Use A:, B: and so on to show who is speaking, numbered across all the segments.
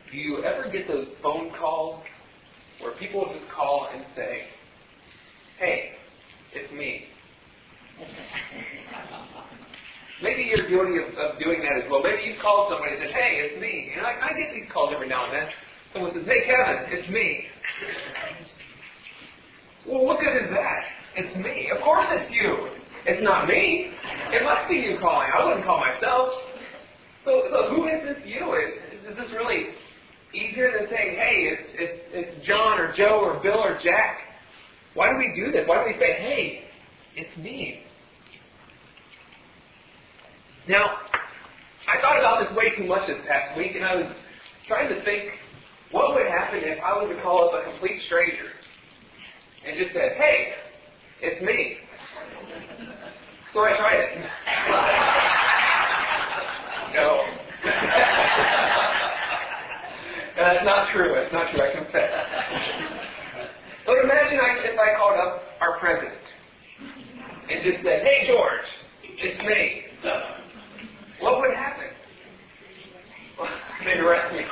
A: Do you ever get those phone calls where people just call and say, "Hey, it's me"? Maybe you're guilty of doing that as well. Maybe you've called somebody and said, "Hey, it's me." You know, I get these calls every now and then. Someone says, "Hey, Kevin, it's me." Well, what good is that? It's me. Of course it's you. It's not me. It must be you calling. I wouldn't call myself. So who is this you? Is this really easier than saying, "Hey, it's John or Joe or Bill or Jack"? Why do we do this? Why do we say, "Hey, it's me"? Now, I thought about this way too much this past week, and I was trying to think, what would happen if I was to call up a complete stranger and just said, "Hey, it's me"? So I tried it. No. That's not true. That's not true, I confess. But imagine if I called up our president and just said, "Hey, George, it's me." What would happen? They'd arrest me.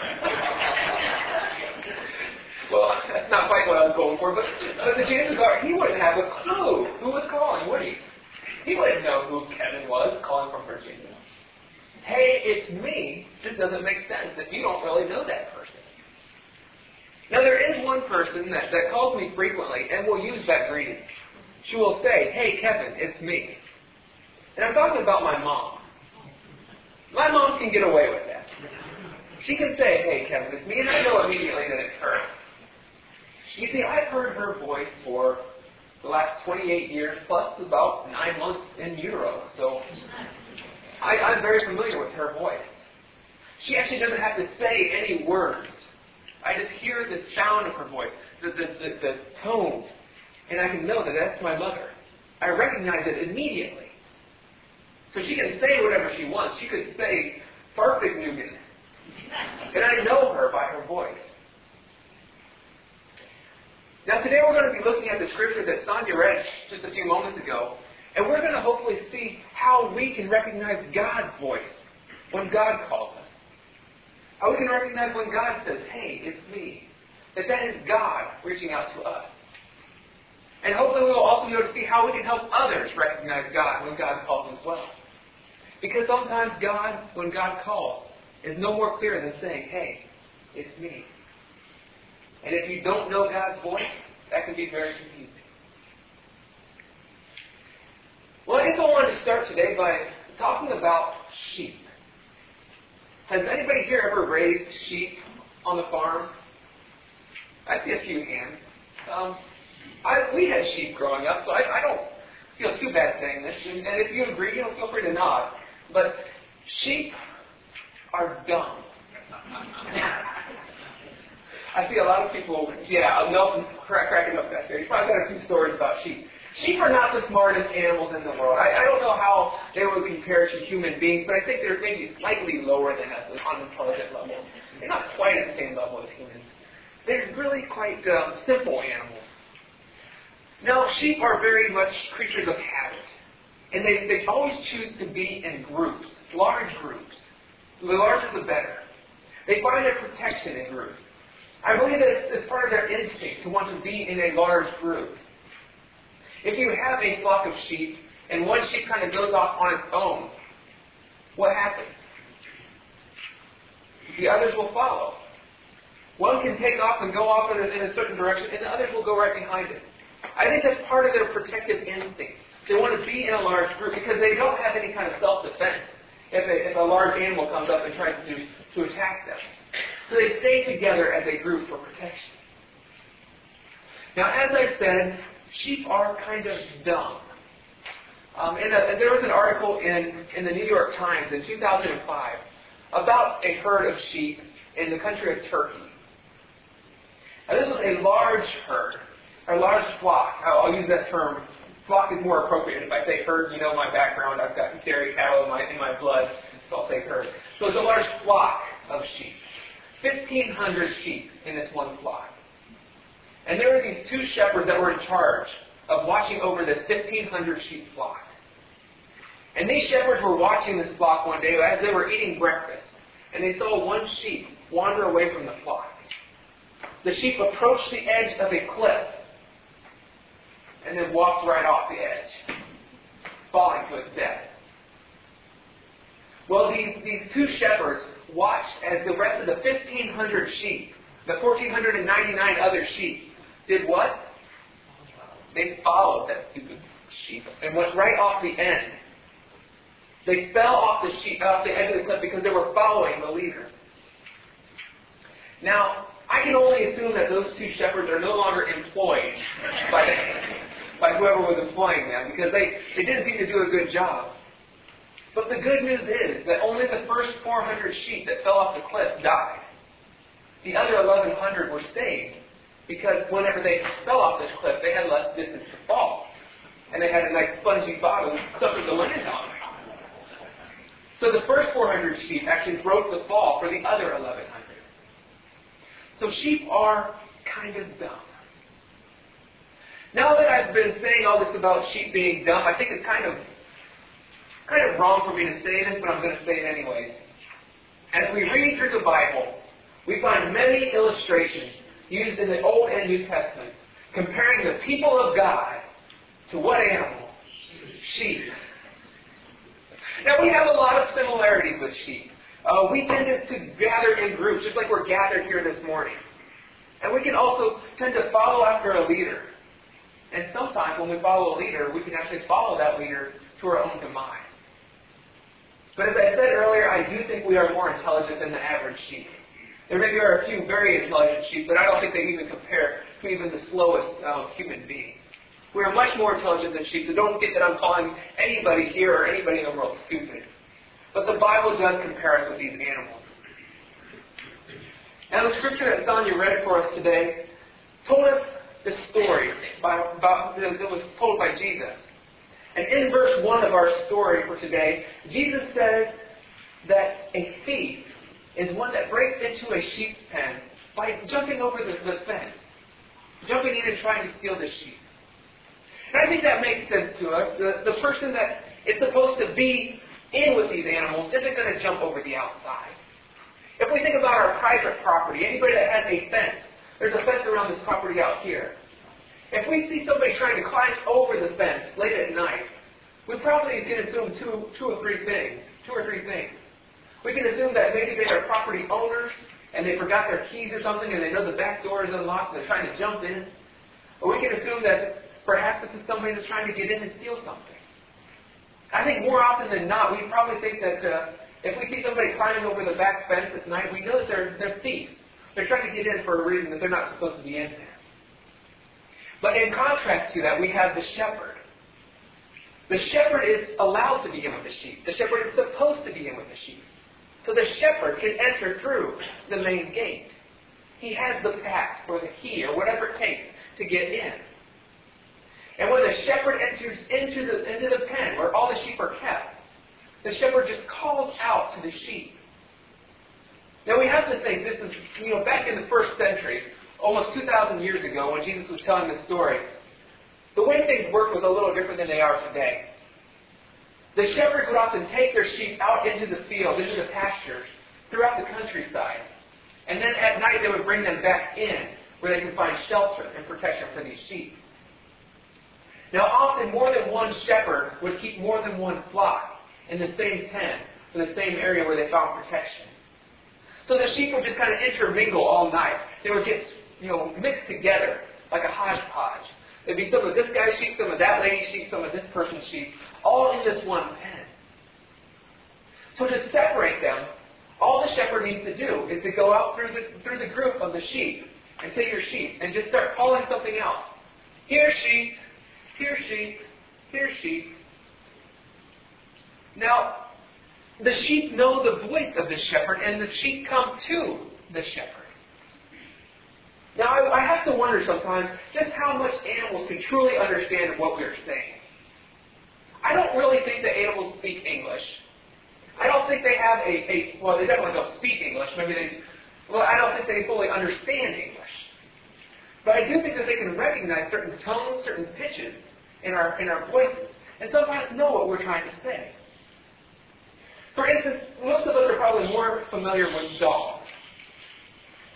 A: Well, that's not quite what I was going for, but the chances are he wouldn't have a clue who was calling, would he? He wouldn't know who Kevin was calling from Virginia. "Hey, it's me" just doesn't make sense if you don't really know that person. Now, there is one person that calls me frequently and will use that greeting. She will say, "Hey, Kevin, it's me." And I'm talking about my mom. My mom can get away with that. She can say, "Hey, Kevin, it's me," and I know immediately that it's her. You see, I've heard her voice for the last 28 years, plus about 9 months in utero. So I'm very familiar with her voice. She actually doesn't have to say any words. I just hear the sound of her voice, the tone, and I can know that that's my mother. I recognize it immediately. So she can say whatever she wants. She could say, "Perfect nougat." And I know her by her voice. Now today we're going to be looking at the scripture that Sonia read just a few moments ago. And we're going to hopefully see how we can recognize God's voice when God calls us. How we can recognize when God says, "Hey, it's me." That is God reaching out to us. And hopefully we will also be able to see how we can help others recognize God when God calls as well. Because sometimes God, when God calls, is no more clear than saying, "Hey, it's me." And if you don't know God's voice, that can be very confusing. Well, I guess I wanted to start today by talking about sheep. Has anybody here ever raised sheep on the farm? I see a few hands. We had sheep growing up, so I don't feel too bad saying this. And if you agree, feel free to nod. But sheep are dumb. I see a lot of people, Nelson's cracking up back there. He's probably got a few stories about sheep. Sheep are not the smartest animals in the world. I don't know how they would compare to human beings, but I think they're maybe slightly lower than us on the intelligence level. They're not quite at the same level as humans. They're really quite simple animals. Now, sheep are very much creatures of habit. And they always choose to be in groups, large groups. The larger the better. They find their protection in groups. I believe that it's part of their instinct to want to be in a large group. If you have a flock of sheep and one sheep kind of goes off on its own, what happens? The others will follow. One can take off and go off in a certain direction, and the others will go right behind it. I think that's part of their protective instinct. They want to be in a large group because they don't have any kind of self-defense if a large animal comes up and tries to attack them. So they stay together as a group for protection. Now, as I said, sheep are kind of dumb. There was an article in the New York Times in 2005 about a herd of sheep in the country of Turkey. Now, this was a large herd, a large flock. I'll use that term. Flock is more appropriate. If I say herd, you know my background. I've got dairy cattle in my blood, so I'll say herd. So it's a large flock of sheep. 1,500 sheep in this one flock. And there were these two shepherds that were in charge of watching over this 1,500 sheep flock. And these shepherds were watching this flock one day as they were eating breakfast. And they saw one sheep wander away from the flock. The sheep approached the edge of a cliff and then walked right off the edge, falling to its death. Well, these two shepherds watched as the rest of the 1,500 sheep, the 1,499 other sheep, did what? They followed that stupid sheep and went right off the end. They fell off the edge of the cliff because they were following the leader. Now, I can only assume that those two shepherds are no longer employed by whoever was employing them, because they didn't seem to do a good job. But the good news is that only the first 400 sheep that fell off the cliff died. The other 1,100 were saved, because whenever they fell off this cliff, they had less distance to fall. And they had a nice spongy bottom, something to land on. So the first 400 sheep actually broke the fall for the other 1,100. So sheep are kind of dumb. Now that I've been saying all this about sheep being dumb, I think it's kind of wrong for me to say this, but I'm going to say it anyways. As we read through the Bible, we find many illustrations used in the Old and New Testament comparing the people of God to what animal? Sheep. Now, we have a lot of similarities with sheep. We tend to gather in groups, just like we're gathered here this morning. And we can also tend to follow after a leader. And sometimes when we follow a leader, we can actually follow that leader to our own demise. But as I said earlier, I do think we are more intelligent than the average sheep. There maybe are a few very intelligent sheep, but I don't think they even compare to even the slowest human being. We are much more intelligent than sheep, so don't get that I'm calling anybody here or anybody in the world stupid. But the Bible does compare us with these animals. Now, the scripture that Sonia read for us today told us the story that was told by Jesus. And in verse 1 of our story for today, Jesus says that a thief is one that breaks into a sheep's pen by jumping over the fence, jumping in and trying to steal the sheep. And I think that makes sense to us. The person that is supposed to be in with these animals isn't going to jump over the outside. If we think about our private property, anybody that has a fence, there's a fence around this property out here. If we see somebody trying to climb over the fence late at night, we probably can assume two or three things. We can assume that maybe they are property owners and they forgot their keys or something and they know the back door is unlocked and they're trying to jump in. Or we can assume that perhaps this is somebody that's trying to get in and steal something. I think more often than not, we probably think that if we see somebody climbing over the back fence at night, we know that they're thieves. They're trying to get in for a reason that they're not supposed to be in there. But in contrast to that, we have the shepherd. The shepherd is allowed to be in with the sheep. The shepherd is supposed to be in with the sheep. So the shepherd can enter through the main gate. He has the pass or the key or whatever it takes to get in. And when the shepherd enters into the pen where all the sheep are kept, the shepherd just calls out to the sheep. Now we have to think, this is, back in the first century, almost 2,000 years ago when Jesus was telling this story, the way things worked was a little different than they are today. The shepherds would often take their sheep out into the field, into the pastures, throughout the countryside. And then at night they would bring them back in where they could find shelter and protection for these sheep. Now often more than one shepherd would keep more than one flock in the same pen, in the same area where they found protection. So the sheep would just kind of intermingle all night. They would get mixed together like a hodgepodge. There'd be some of this guy's sheep, some of that lady's sheep, some of this person's sheep, all in this one pen. So to separate them, all the shepherd needs to do is to go out through the group of the sheep and say your sheep and just start calling something out. Here sheep, here sheep, here sheep. Now, the sheep know the voice of the shepherd and the sheep come to the shepherd. Now, I have to wonder sometimes just how much animals can truly understand what we're saying. I don't really think that animals speak English. I don't think they have well, they definitely don't speak English. I don't think they fully understand English. But I do think that they can recognize certain tones, certain pitches in our voices, and sometimes know what we're trying to say. For instance, most of us are probably more familiar with dogs.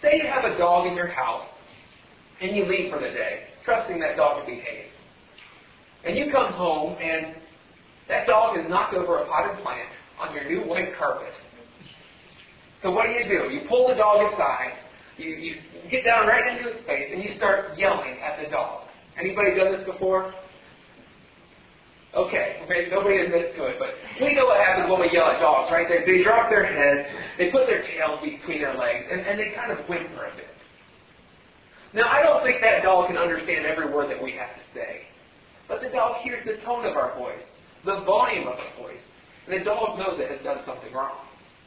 A: Say you have a dog in your house, and you leave for the day, trusting that dog to behave. And you come home, and that dog has knocked over a potted plant on your new white carpet. So what do? You pull the dog aside, you get down right into his face, and you start yelling at the dog. Anybody done this before? Okay, nobody admits to it, but we know what happens when we yell at dogs, right? They drop their heads, they put their tails between their legs, and they kind of whimper a bit. Now, I don't think that dog can understand every word that we have to say. But the dog hears the tone of our voice, the volume of our voice, and the dog knows it has done something wrong.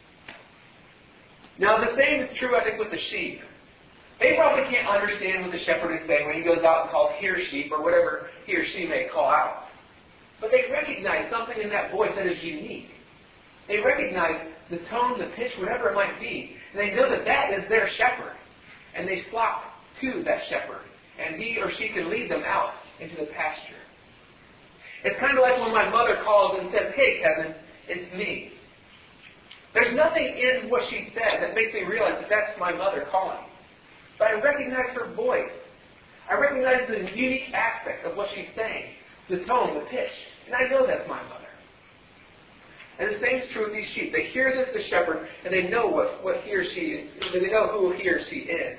A: Now, the same is true, I think, with the sheep. They probably can't understand what the shepherd is saying when he goes out and calls here sheep, or whatever he or she may call out. But they recognize something in that voice that is unique. They recognize the tone, the pitch, whatever it might be, and they know that that is their shepherd. And they flock to that shepherd, and he or she can lead them out into the pasture. It's kind of like when my mother calls and says, "Hey, Kevin, it's me." There's nothing in what she said that makes me realize that that's my mother calling. But I recognize her voice. I recognize the unique aspects of what she's saying, the tone, the pitch, and I know that's my mother. And the same is true with these sheep. They hear this, the shepherd, and they know what he or she is. They know who he or she is.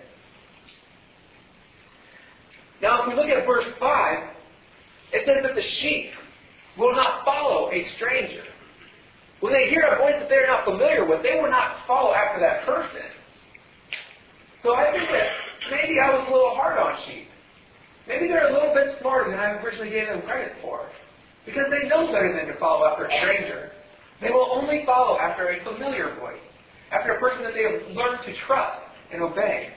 A: Now, if we look at verse 5, it says that the sheep will not follow a stranger. When they hear a voice that they're not familiar with, they will not follow after that person. So I think that maybe I was a little hard on sheep. Maybe they're a little bit smarter than I originally gave them credit for. Because they know better than to follow after a stranger. They will only follow after a familiar voice, after a person that they have learned to trust and obey.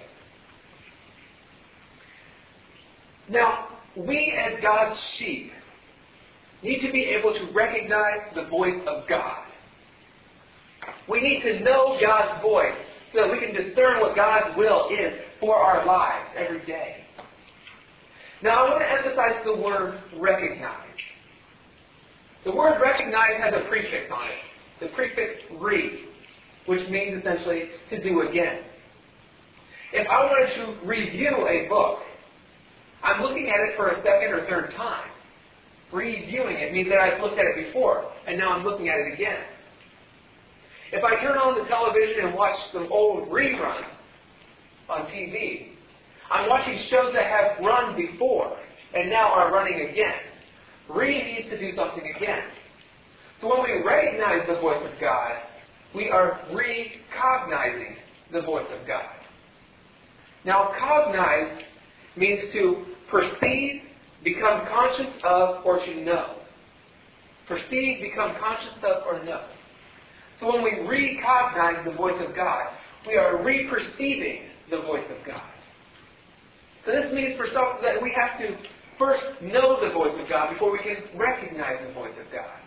A: Now, we as God's sheep need to be able to recognize the voice of God. We need to know God's voice so that we can discern what God's will is for our lives every day. Now, I want to emphasize the word recognize. The word recognize has a prefix on it. The prefix re, which means essentially to do again. If I wanted to review a book, I'm looking at it for a second or third time. Reviewing it means that I've looked at it before, and now I'm looking at it again. If I turn on the television and watch some old reruns on TV, I'm watching shows that have run before, and now are running again. Needs to do something again. So when we recognize the voice of God, we are recognizing the voice of God. Now, cognize means to perceive, become conscious of, or to know. Perceive, become conscious of, or know. So when we recognize the voice of God, we are re-perceiving the voice of God. So this means for some that we have to first know the voice of God before we can recognize the voice of God.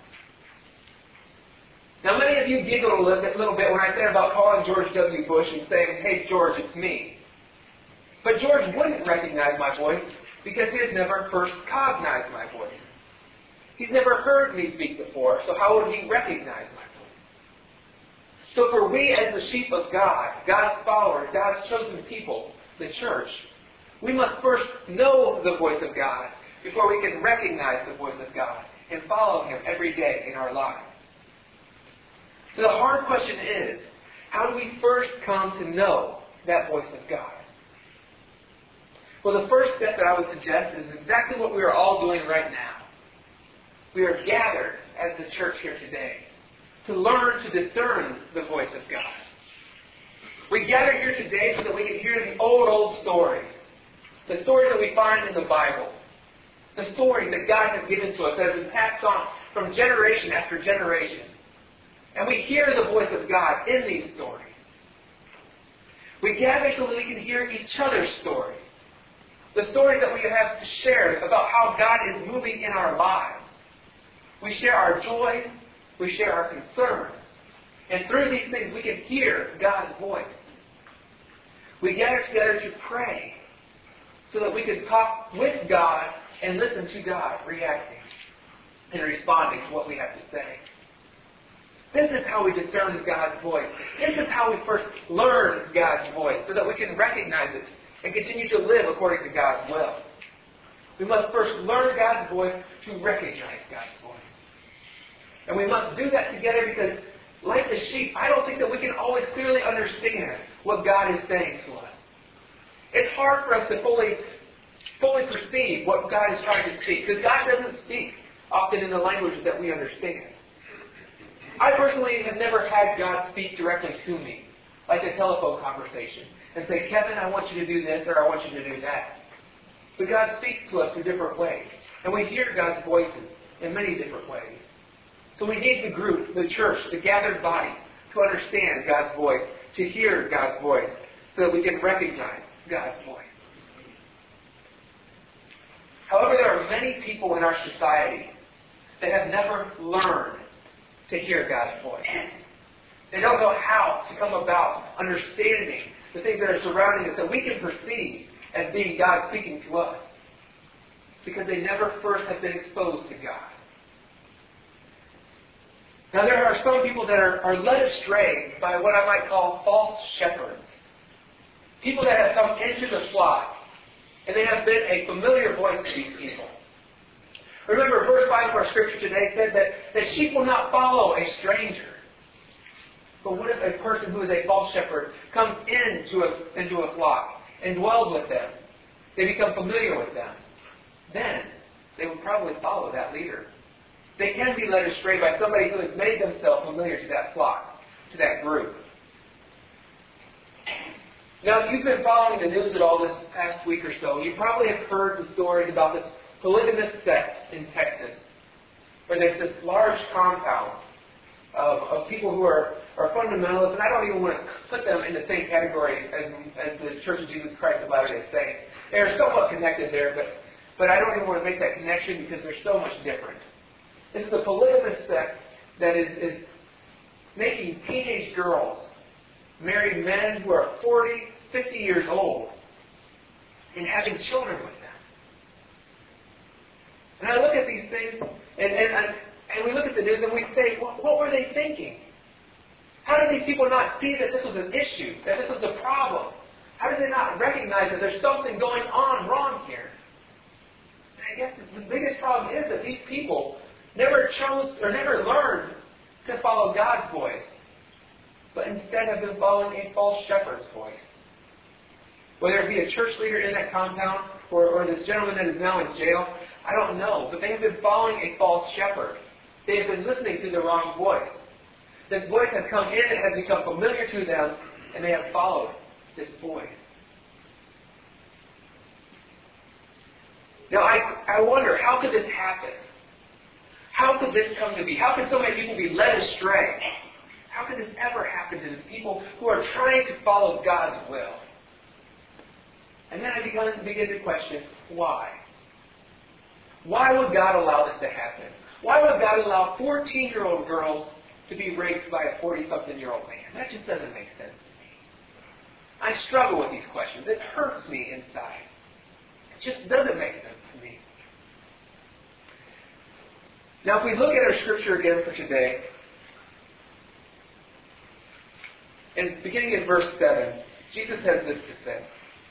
A: Now, many of you giggled a little bit when I said about calling George W. Bush and saying, "Hey, George, it's me." But George wouldn't recognize my voice because he has never first cognized my voice. He's never heard me speak before, so how would he recognize my voice? So for we as the sheep of God, God's followers, God's chosen people, the church, we must first know the voice of God before we can recognize the voice of God and follow Him every day in our lives. So the hard question is, how do we first come to know that voice of God? Well, the first step that I would suggest is exactly what we are all doing right now. We are gathered as the church here today to learn to discern the voice of God. We gather here today so that we can hear the old stories. The stories that we find in the Bible. The stories that God has given to us that have been passed on from generation after generation. And we hear the voice of God in these stories. We gather so that we can hear each other's stories. The stories that we have to share about how God is moving in our lives. We share our joys. We share our concerns. And through these things we can hear God's voice. We gather together to pray so that we can talk with God and listen to God reacting and responding to what we have to say. This is how we discern God's voice. This is how we first learn God's voice so that we can recognize it and continue to live according to God's will. We must first learn God's voice to recognize God's voice. And we must do that together because, like the sheep, I don't think that we can always clearly understand what God is saying to us. It's hard for us to fully perceive what God is trying to speak because God doesn't speak often in the languages that we understand. I personally have never had God speak directly to me, like a telephone conversation, and say, Kevin, I want you to do this, or I want you to do that. But God speaks to us in different ways, and we hear God's voices in many different ways. So we need the group, the church, the gathered body, to understand God's voice, to hear God's voice, so that we can recognize God's voice. However, there are many people in our society that have never learned to hear God's voice. They don't know how to come about understanding the things that are surrounding us that we can perceive as being God speaking to us. Because they never first have been exposed to God. Now there are some people that are led astray by what I might call false shepherds. People that have come into the flock and they have been a familiar voice to these people. Remember, verse 5 of our scripture today said that sheep will not follow a stranger. But what if a person who is a false shepherd comes into a flock and dwells with them? They become familiar with them. Then they will probably follow that leader. They can be led astray by somebody who has made themselves familiar to that flock, to that group. Now, if you've been following the news at all this past week or so, you probably have heard the stories about this polygamous sect in Texas, where there's this large compound of people who are fundamentalists, and I don't even want to put them in the same category as the Church of Jesus Christ of Latter-day Saints. They are somewhat connected there, but I don't even want to make that connection because they're so much different. This is a polygamous sect that is making teenage girls marry men who are 40, 50 years old and having children with them. And I look at these things, and we look at the news and we say, what were they thinking? How did these people not see that this was an issue, that this was a problem? How did they not recognize that there's something going on wrong here? And I guess the biggest problem is that these people never chose or never learned to follow God's voice, but instead have been following a false shepherd's voice. Whether it be a church leader in that compound or this gentleman that is now in jail, I don't know. But they have been following a false shepherd. They have been listening to the wrong voice. This voice has come in and has become familiar to them, and they have followed this voice. Now, I wonder, how could this happen? How could this come to be? How could so many people be led astray? How could this ever happen to the people who are trying to follow God's will? And then I begin to question, why? Why would God allow this to happen? Why would God allow 14-year-old girls to be raped by a 40-something-year-old man? That just doesn't make sense to me. I struggle with these questions. It hurts me inside. It just doesn't make sense to me. Now, if we look at our scripture again for today, and beginning in verse 7, Jesus has this to say.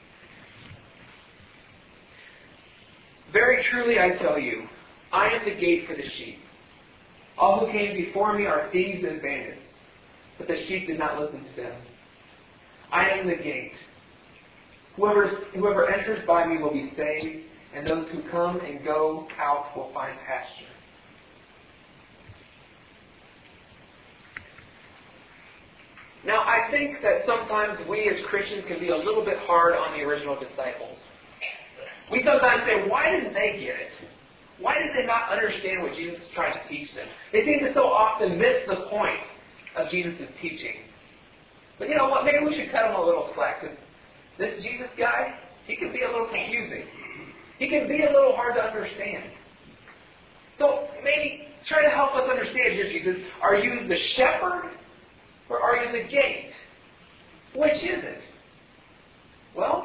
A: Very truly I tell you, I am the gate for the sheep. All who came before me are thieves and bandits, but the sheep did not listen to them. I am the gate. Whoever enters by me will be saved, and those who come and go out will find pasture. Now, I think that sometimes we as Christians can be a little bit hard on the original disciples. We sometimes say, why didn't they get it? Why did they not understand what Jesus was trying to teach them? They seem to so often miss the point of Jesus' teaching. But you know what? Maybe we should cut them a little slack, because this Jesus guy, he can be a little confusing. He can be a little hard to understand. So maybe try to help us understand here, Jesus. Are you the shepherd or are you the gate? Which is it? Well,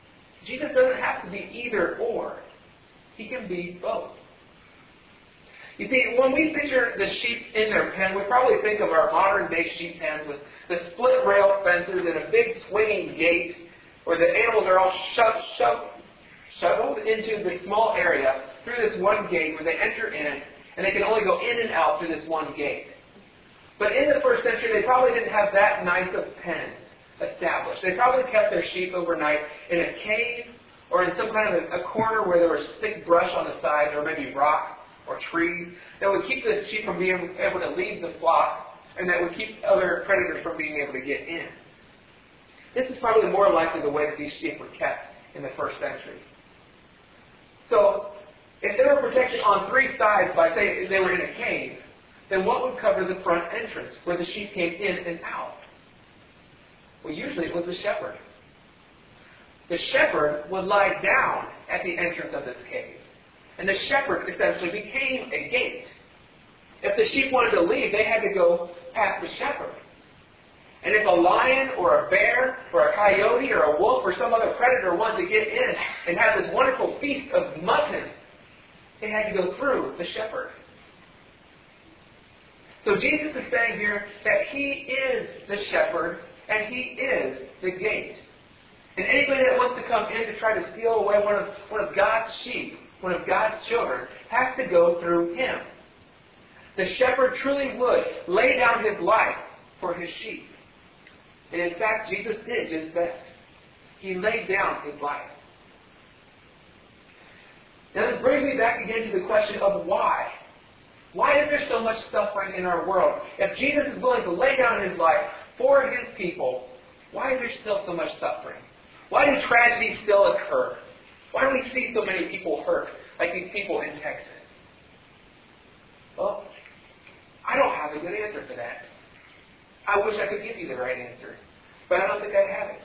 A: Jesus doesn't have to be either or. He can be both. You see, when we picture the sheep in their pen, we probably think of our modern-day sheep pens with the split-rail fences and a big swinging gate where the animals are all shuttled into this small area through this one gate where they enter in, and they can only go in and out through this one gate. But in the first century, they probably didn't have that nice of pens established. They probably kept their sheep overnight in a cave or in some kind of a corner where there was thick brush on the sides or maybe rocks or trees that would keep the sheep from being able to leave the flock and that would keep other predators from being able to get in. This is probably more likely the way that these sheep were kept in the first century. So, if they were protected on three sides by, say, they were in a cave, then what would cover the front entrance where the sheep came in and out? Well, usually it was the shepherd. The shepherd would lie down at the entrance of this cave. And the shepherd essentially became a gate. If the sheep wanted to leave, they had to go past the shepherd. And if a lion or a bear or a coyote or a wolf or some other predator wanted to get in and have this wonderful feast of mutton, they had to go through the shepherd. So Jesus is saying here that He is the shepherd and He is the gate. And anybody that wants to come in to try to steal away one of God's sheep, one of God's children, has to go through Him. The shepherd truly would lay down His life for His sheep. And in fact, Jesus did just that. He laid down His life. Now this brings me back again to the question of why. Why is there so much suffering in our world? If Jesus is willing to lay down His life for His people, why is there still so much suffering? Why do tragedies still occur? Why do we see so many people hurt, like these people in Texas? Well, I don't have a good answer for that. I wish I could give you the right answer, but I don't think I have it.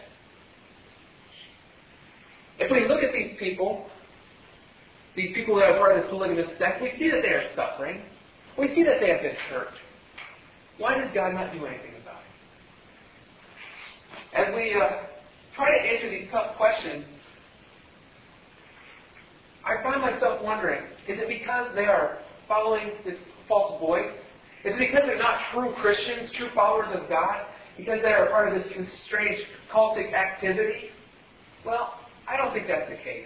A: If we look at these people that are part of this polygamous sect, we see that they are suffering. We see that they have been hurt. Why does God not do anything about it? As we try to answer these tough questions, I find myself wondering, is it because they are following this false voice? Is it because they're not true Christians, true followers of God? Because they are part of this strange cultic activity? Well, I don't think that's the case.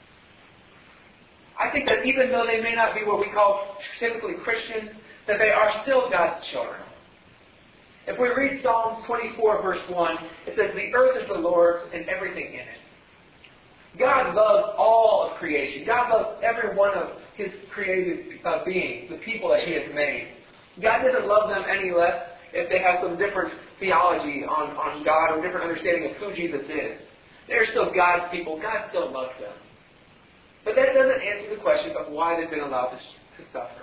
A: I think that even though they may not be what we call typically Christians, that they are still God's children. If we read Psalms 24, verse 1, it says, "The earth is the Lord's and everything in it." God loves all of creation. God loves every one of His created beings, the people that He has made. God doesn't love them any less if they have some different theology on God or different understanding of who Jesus is. They're still God's people. God still loves them. But that doesn't answer the question of why they've been allowed to suffer.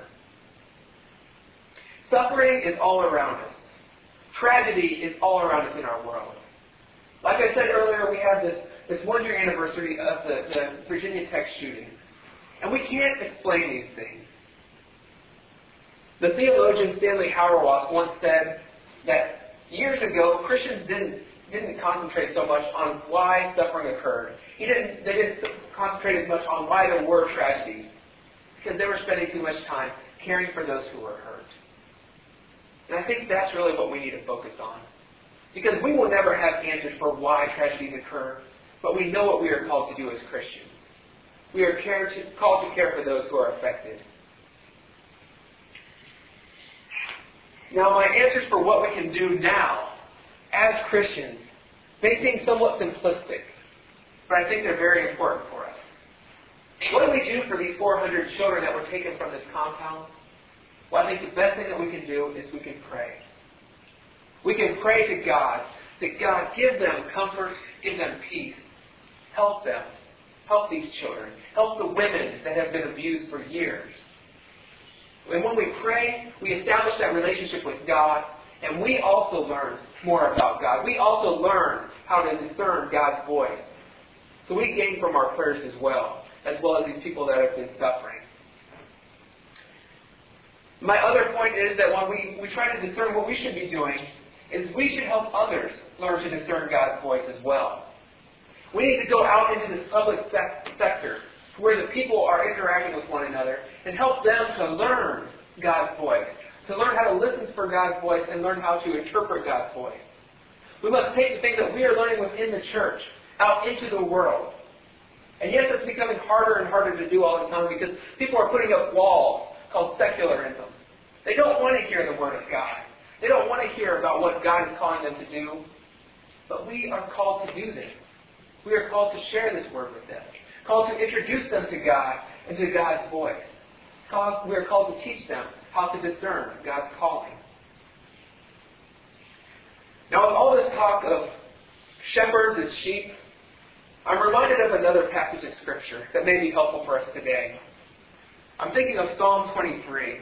A: Suffering is all around us. Tragedy is all around us in our world. Like I said earlier, we have this one-year anniversary of the Virginia Tech shooting. And we can't explain these things. The theologian Stanley Hauerwas once said that years ago, Christians didn't concentrate so much on why suffering occurred. They didn't concentrate as much on why there were tragedies, because they were spending too much time caring for those who were hurt. And I think that's really what we need to focus on. Because we will never have answers for why tragedies occur, but we know what we are called to do as Christians. We are called to care for those who are affected. Now, my answers for what we can do now, as Christians, may seem somewhat simplistic, but I think they're very important for us. What do we do for these 400 children that were taken from this compound? Well, I think the best thing that we can do is we can pray. We can pray to God. Say, God, give them comfort, give them peace. Help them. Help these children. Help the women that have been abused for years. And when we pray, we establish that relationship with God, and we also learn more about God. We also learn how to discern God's voice. So we gain from our prayers as well as these people that have been suffering. My other point is that when we try to discern what we should be doing, is we should help others learn to discern God's voice as well. We need to go out into this public sector, where the people are interacting with one another, and help them to learn God's voice, to learn how to listen for God's voice and learn how to interpret God's voice. We must take the things that we are learning within the church out into the world. And yes, it's becoming harder and harder to do all the time because people are putting up walls called secularism. They don't want to hear the Word of God. They don't want to hear about what God is calling them to do. But we are called to do this. We are called to share this Word with them. Called to introduce them to God and to God's voice. We are called to teach them how to discern God's calling. Now, with all this talk of shepherds and sheep, I'm reminded of another passage of Scripture that may be helpful for us today. I'm thinking of Psalm 23.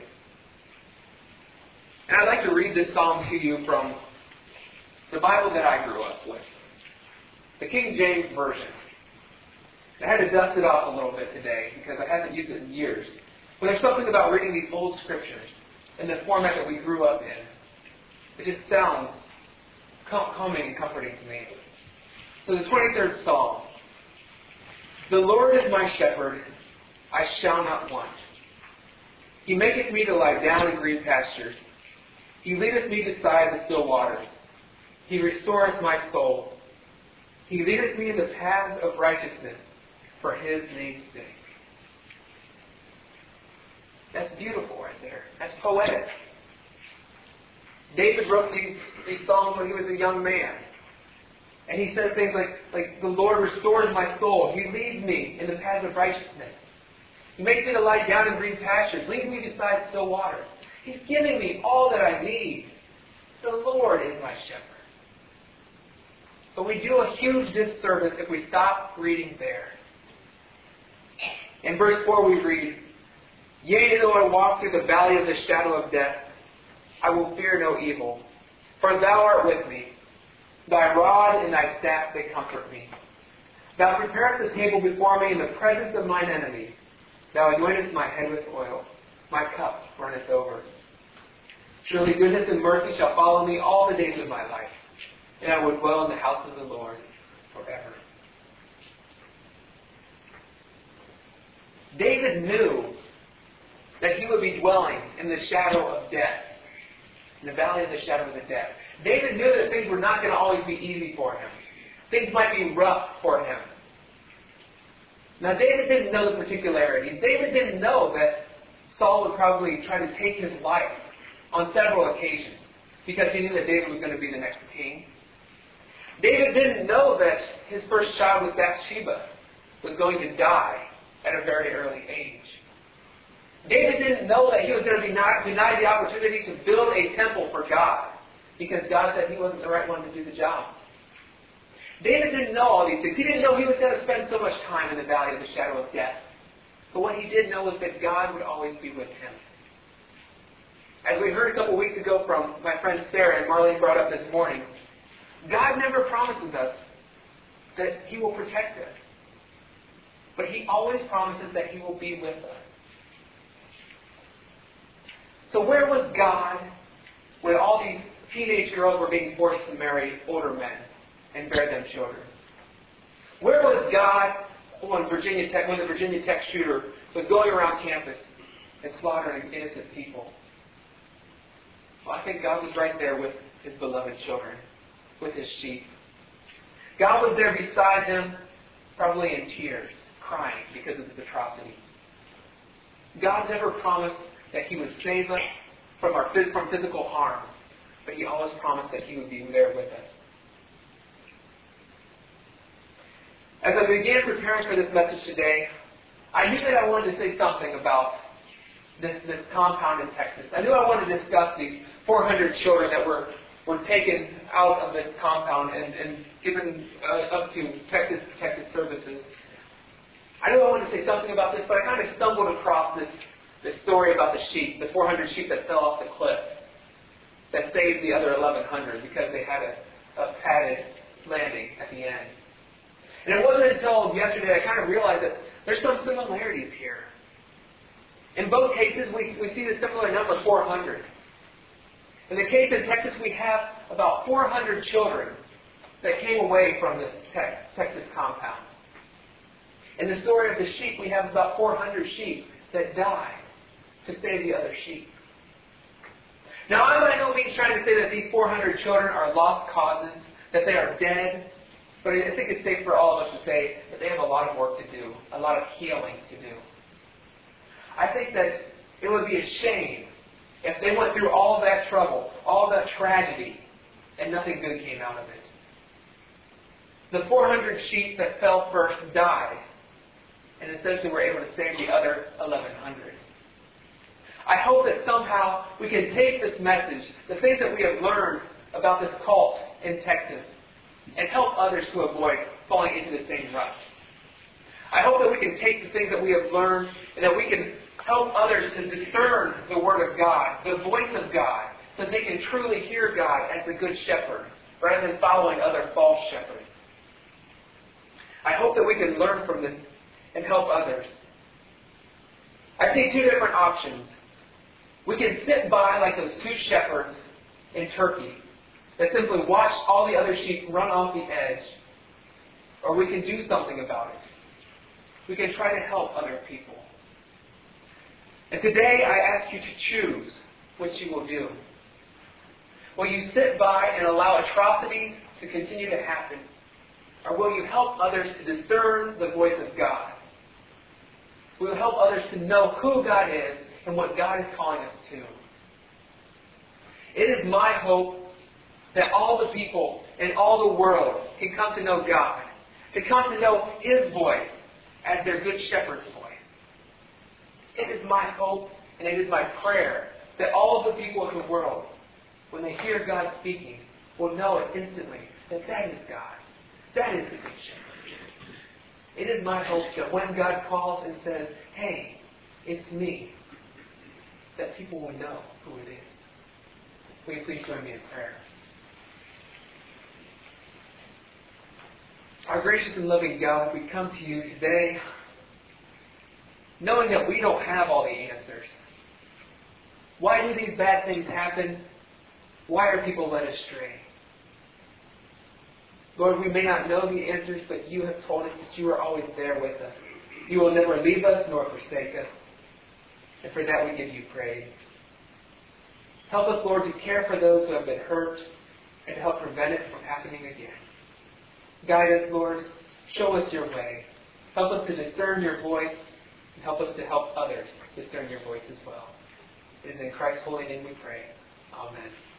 A: And I'd like to read this psalm to you from the Bible that I grew up with, the King James Version. I had to dust it off a little bit today because I haven't used it in years. But there's something about reading these old Scriptures in the format that we grew up in. It just sounds calming and comforting to me. So the 23rd Psalm. The Lord is my shepherd, I shall not want. He maketh me to lie down in green pastures. He leadeth me beside the still waters. He restoreth my soul. He leadeth me in the paths of righteousness for His name's sake. That's beautiful right there. That's poetic. David wrote these songs when he was a young man. And he says things like, the Lord restores my soul. He leads me in the paths of righteousness. He makes me to lie down in green pastures. Leads me beside still waters. He's giving me all that I need. The Lord is my shepherd. But we do a huge disservice if we stop reading there. In verse 4 we read, Yea, though I walk through the valley of the shadow of death, I will fear no evil, for Thou art with me. Thy rod and Thy staff, they comfort me. Thou preparest a table before me in the presence of mine enemies. Thou anointest my head with oil. My cup runneth over. Surely goodness and mercy shall follow me all the days of my life, and I will dwell in the house of the Lord forever. David knew that he would be dwelling in the shadow of death, in the valley of the shadow of the death. David knew that things were not going to always be easy for him. Things might be rough for him. Now, David didn't know the particularities. David didn't know that Saul would probably try to take his life on several occasions because he knew that David was going to be the next king. David didn't know that his first child with Bathsheba was going to die at a very early age. David didn't know that he was going to be denied the opportunity to build a temple for God because God said he wasn't the right one to do the job. David didn't know all these things. He didn't know he was going to spend so much time in the valley of the shadow of death. But what he did know was that God would always be with him. As we heard a couple weeks ago from my friend Sarah and Marlene brought up this morning, God never promises us that He will protect us. But He always promises that He will be with us. So where was God when all these teenage girls were being forced to marry older men and bear them children? Where was God when the Virginia Tech shooter was going around campus and slaughtering innocent people? Well, I think God was right there with His beloved children, with His sheep. God was there beside them, probably in tears, crying because of this atrocity. God never promised that He would save us from physical harm, but He always promised that He would be there with us. As I began preparing for this message today, I knew that I wanted to say something about this compound in Texas. I knew I wanted to discuss these 400 children that were taken out of this compound and given up to Texas Protective Services. I knew I wanted to say something about this, but I kind of stumbled across this story about the sheep, the 400 sheep that fell off the cliff, that saved the other 1,100 because they had a padded landing at the end. And it wasn't until yesterday I kind of realized that there's some similarities here. In both cases, we see the similar number, 400. In the case in Texas, we have about 400 children that came away from this Texas compound. In the story of the sheep, we have about 400 sheep that die to save the other sheep. Now, I'm by no means trying to say that these 400 children are lost causes, that they are dead, but I think it's safe for all of us to say that they have a lot of work to do, a lot of healing to do. I think that it would be a shame if they went through all that trouble, all that tragedy, and nothing good came out of it. The 400 sheep that fell first died, and essentially were able to save the other 1,100. I hope that somehow we can take this message, the things that we have learned about this cult in Texas, and help others to avoid falling into the same rut. I hope that we can take the things that we have learned and that we can help others to discern the Word of God, the voice of God, so that they can truly hear God as the Good Shepherd, rather than following other false shepherds. I hope that we can learn from this and help others. I see two different options. We can sit by like those two shepherds in Turkey that simply watch all the other sheep run off the edge, or we can do something about it. We can try to help other people. And today I ask you to choose which you will do. Will you sit by and allow atrocities to continue to happen? Or will you help others to discern the voice of God? Will you help others to know who God is and what God is calling us to? It is my hope that all the people in all the world can come to know God, to come to know His voice as their Good Shepherd's voice. It is my hope and it is my prayer that all of the people of the world, when they hear God speaking, will know it instantly that that is God. That is the Good Shepherd. It is my hope that when God calls and says, "Hey, it's me," that people will know who it is. Will you please join me in prayer? Our gracious and loving God, we come to you today knowing that we don't have all the answers. Why do these bad things happen? Why are people led astray? Lord, we may not know the answers, but you have told us that you are always there with us. You will never leave us nor forsake us. And for that we give you praise. Help us, Lord, to care for those who have been hurt and to help prevent it from happening again. Guide us, Lord. Show us your way. Help us to discern your voice and help us to help others discern your voice as well. It is in Christ's holy name we pray. Amen.